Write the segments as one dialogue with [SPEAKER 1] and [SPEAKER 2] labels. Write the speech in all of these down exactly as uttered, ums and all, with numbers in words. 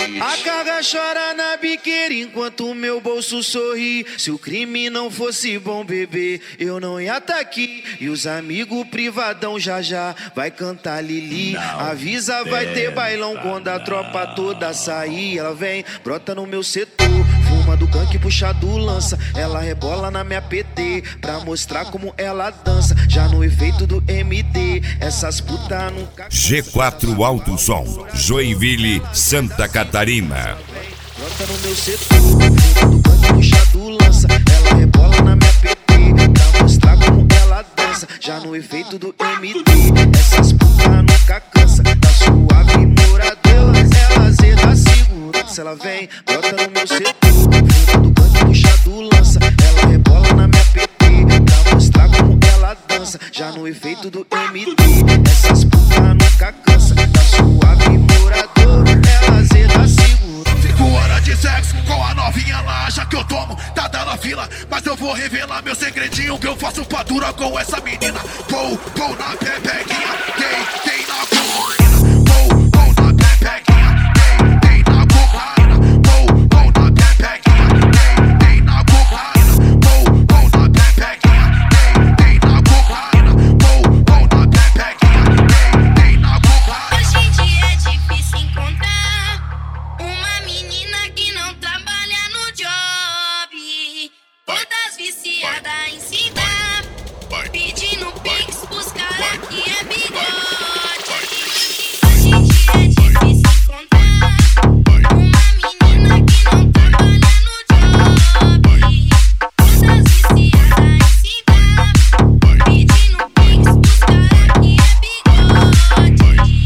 [SPEAKER 1] A carga chora na biqueira enquanto o meu bolso sorri. Se o crime não fosse bom, bebê, eu não ia tá aqui. E os amigos privadão já já vai cantar Lili. Avisa, vai ter bailão quando a tropa toda sair. Ela vem, brota no meu setor, fuma do canque, puxa do lança. Ela rebola na minha P T pra mostrar como ela dança. Já no efeito do M D, essas putas nunca...
[SPEAKER 2] G quatro Alto Som, Joinville, Santa Catarina.
[SPEAKER 1] Brota no meu setor, fuma do canque, puxa do lança. Ela rebola na minha P T pra mostrar como ela dança. Já no efeito do M D, essas putas nunca cansa. Tá suave moradela, ela zeda segurança. Ela vem, brota no meu setor, fuma do canque, puxa do lança. Ela rebola na minha P T pra mostrar como ela dança. Já no efeito do M D, essas putas nunca cansa. Tá suave moradora, ela zeda segurança.
[SPEAKER 3] Cinco horas de sexo com a novinha lá, acha que eu tomo, tá dando fila. Mas eu vou revelar meu segredinho que eu faço fatura com essa menina. Vou, vou na pepequinha, tem, tem na cocaína. Vou, vou na pepequinha, tem, tem na cocaína. Vou, vou na pepequinha, tem, tem na cocaína. Vou, vou na pepequinha, tem, tem na cocaína. Vou, vou na pepequinha, tem, tem na cocaína.
[SPEAKER 4] Hoje em dia é difícil encontrar uma menina que não trabalha no job. Todas viciadas em se dar, pedindo pix pros caras que é bigode. Hoje em dia é difícil encontrar uma menina que não trabalha no job. Todas viciadas em se dar, pedindo pix pros caras que é bigode.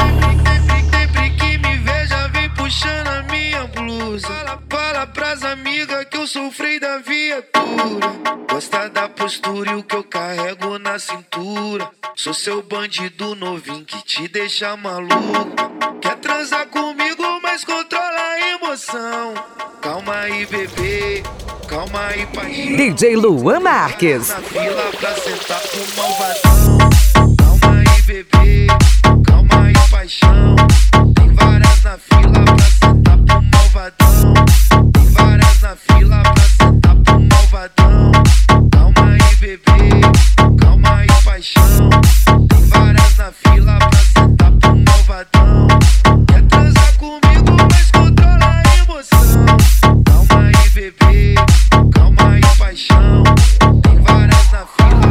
[SPEAKER 1] Sempre que me veja, vem puxando a minha blusa. Fala, fala pras amigas que eu sofri da viatura. Gosta da postura e o que eu carrego na cintura. Sou seu bandido novinho que te deixa maluco. Quer transar comigo, mas controla a emoção. Calma aí, bebê, calma aí, paixão.
[SPEAKER 5] D J Luan Marques.
[SPEAKER 1] Na fila pra sentar com malvadão. Calma aí, bebê, calma aí, paixão. Tem várias na fila pra sentar pro malvadão. Tem várias na fila pra sentar pro malvadão. Calma aí, bebê, calma aí, paixão. Tem várias na fila pra sentar pro malvadão. Quer transar comigo, mas controla a emoção. Calma aí, bebê, calma aí, paixão. Tem várias na fila.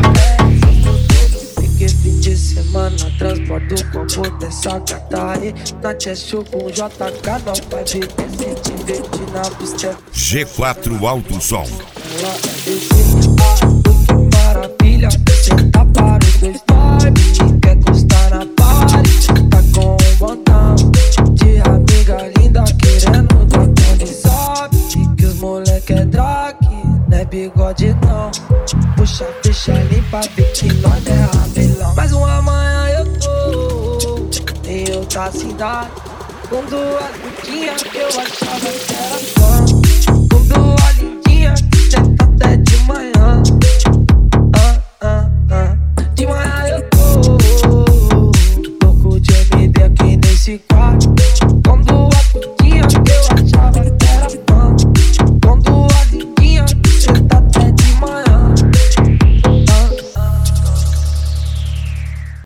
[SPEAKER 6] Fiquei fim de semana, transporto o combo dessa Catari. Na Cheshu com J K, não vai viver se te divertir na buceta.
[SPEAKER 2] G quatro Alto Som.
[SPEAKER 6] Ela é desse, que maravilha. Senta para os dois vibes, quer encostar na party. Tá com um montão de amiga linda querendo dar quando sobe. Que os moleque é drag, não é bigode não. Puxa, ficha limpa, vê que nós é rabelão. Mais uma manhã eu tô em outra cidade, com duas putinhas que eu achava que era fã.